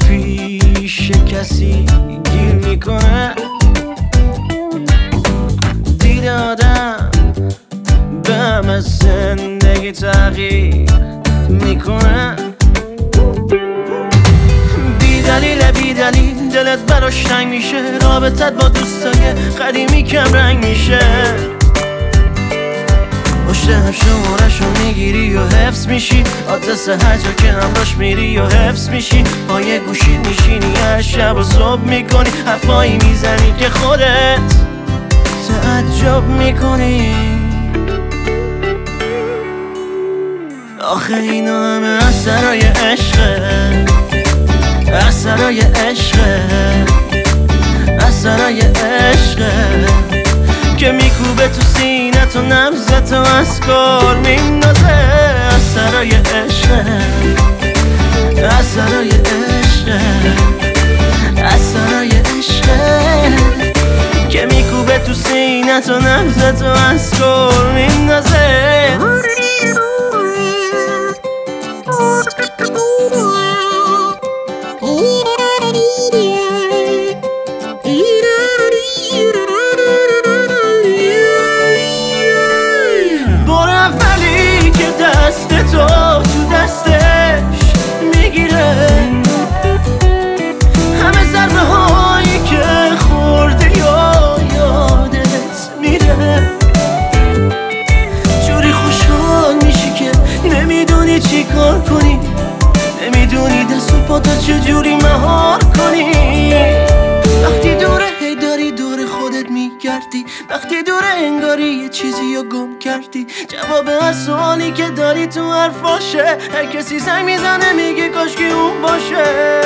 پیش کسی گیر میکنه، دید آدم به همه زندگی تغییر میکنه. بی دلیل دلت براش تنگ میشه، رابطت با دوستای قدیمی کم رنگ میشه. پشت هم شمارشو میگیری و حفظ میشی، آدرس هر جا که همراش میری و حفظ میشی. با یه گوشید میشینی هر شب و صبح میکنی، حرفایی میزنی که خودت تعجب میکنی. آخه اینا همه اثرای عشقه، اثرای عشقه، اثرای عشقه که میکوبه تو سینت و نبضت و از کار میندازه. اثرای عشقه، اثرای عشقه، اثرای عشقه که میکوبه تو سینت و نبضت و از کار میندازه. تو دستش میگیره همه ضربه هایی که خورده یا یادت میره. جوری خوشحال میشی که نمیدونی چی کار کنی، نمیدونی دست و پاتو چجوری مهار کنی. وقتی دوره هی داری دور خودت میگردی، وقتی دوره انگاری یه چیزی رو گم کردی. جواب هر سوالی که داری تو حرفاشه، هر کسی زنگ میزنه میگه کاشکی اون باشه.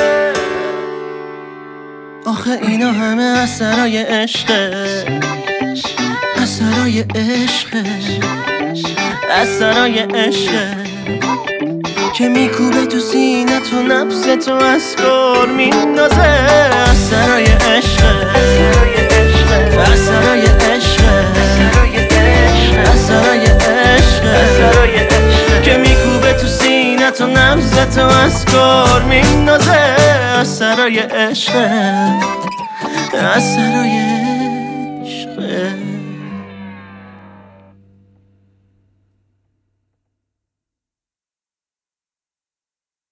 آخه اینا همه اثرای عشقه، اثرای عشقه، اثرای عشقه که میکوبه تو سینت و نبضت و از کار میندازه. اثرای عشقه، اثرای عشقه، اثرای عشقه که میکوبه تو سینت و نبضت و از کار میندازه. اثرای عشقه، اثرای عشقه.